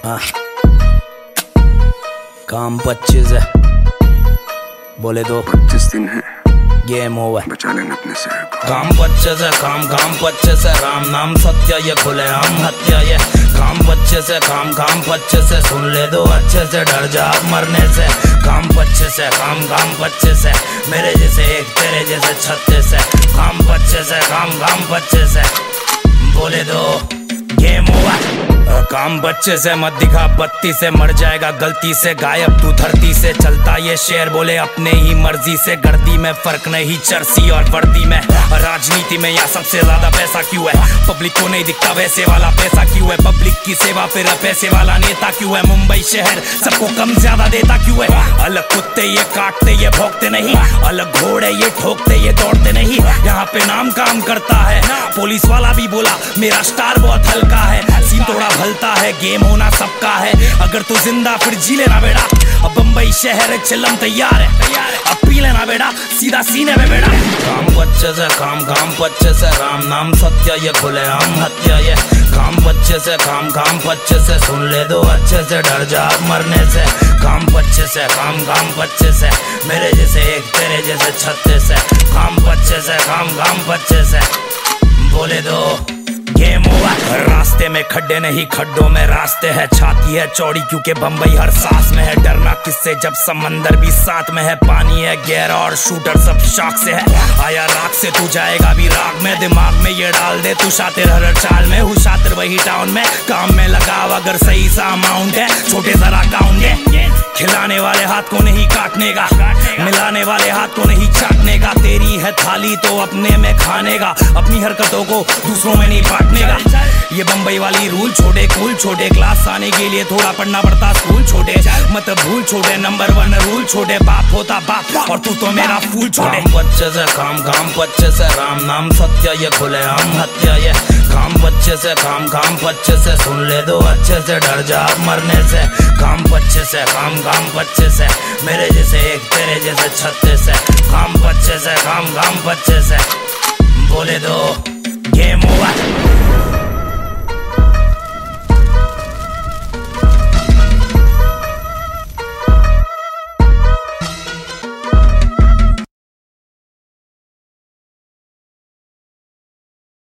हाँ। काम 25 है, बोले तो 25 दिन है, गेम ओवर, बचा लेना अपने शहर को। काम 25 है, काम 25 है, राम नाम सत्य ये खुले आम हत्या ये। काम 25 है, काम 25 है, सुन ले दो अच्छे से, डर जा मरने से। काम 25 है, काम 25 है, मेरे जैसे एक तेरे जैसे 36 है। काम 25 है, काम 25 है, बोले दो गेम ओवर। काम 25 से मत दिखा 32 से, मर जाएगा गलती से, गायब तू धरती से। चलता ये शेर बोले अपने ही मर्जी से, गर्दी में फर्क नहीं चर्सी और वर्दी में। राजनीति में यहाँ सबसे ज्यादा पैसा क्यों है? पब्लिक को नहीं दिखता वैसे वाला पैसा क्यों है? पब्लिक की सेवा फिर पैसे वाला नेता क्यों है? मुंबई शहर सबको कम ज्यादा देता क्यों है? अलग कुत्ते ये काटते ये भौंकते नहीं, अलग घोड़े ये ठोकते ये दौड़ते नहीं। यहाँ पे नाम काम करता है, पुलिस वाला भी बोला मेरा स्टार बहुत हल्का है। सीन थोड़ा भलता है, गेम होना सबका है, अगर तू जिंदा फिर जी लेना बेटा। अब बम्बई शहर चिल्लम तैयार है, अब पी लेना बेटा सीधा सीने में बेटा। काम 25 है, काम 25 है, राम नाम सत्य ये खुले आम हत्या ये। काम 25 है, काम 25 है, सुन ले दो अच्छे से, डर जा मरने से। काम 25 है, काम 25 है, मेरे जैसे एक तेरे जैसे 36 है। काम 25 है, काम 25 है, बोले दो गेम ओवर। रास्ते में खड्डे नहीं खड्डों में रास्ते हैं, छाती है चौड़ी क्योंकि बम्बई हर सांस में है। डरना किससे जब समंदर भी साथ में है, पानी है गहरा और शूटर सब शौक से है। आया राग से तू जाएगा भी राग में, दिमाग में ये डाल दे तू शातिर हर चाल में। हूँ शातिर वही टाउन में, काम में लगाव अगर सही सा अमाउंट है, छोटे जरा काउंट है। खिलाने वाले हाथ को नहीं काटने का, मिलाने वाले हाथ को नहीं चाटने का। तेरी है थाली तो अपने में खाने का, अपनी हरकतों को दूसरों में नहीं बांटने का। ये बम्बई वाली रूल छोटे कूल छोटे, क्लास आने के लिए थोड़ा पढ़ना पड़ता स्कूल छोटे। मत भूल छोटे, नंबर 1 रूल छोटे, बाप होता बाप और तू तो मेरा फूल छोटे। काम 25 है, काम 25 है, राम नाम सत्य ये खुले आम हत्या ये। काम 25 है, काम 25 है, सुन ले दो अच्छे से, डर जा मरने से। काम 25 है, काम 25 है, मेरे जैसे एक तेरे जैसे 36 है। काम 25 है, काम 25 है, बोले दो गेम ओवर।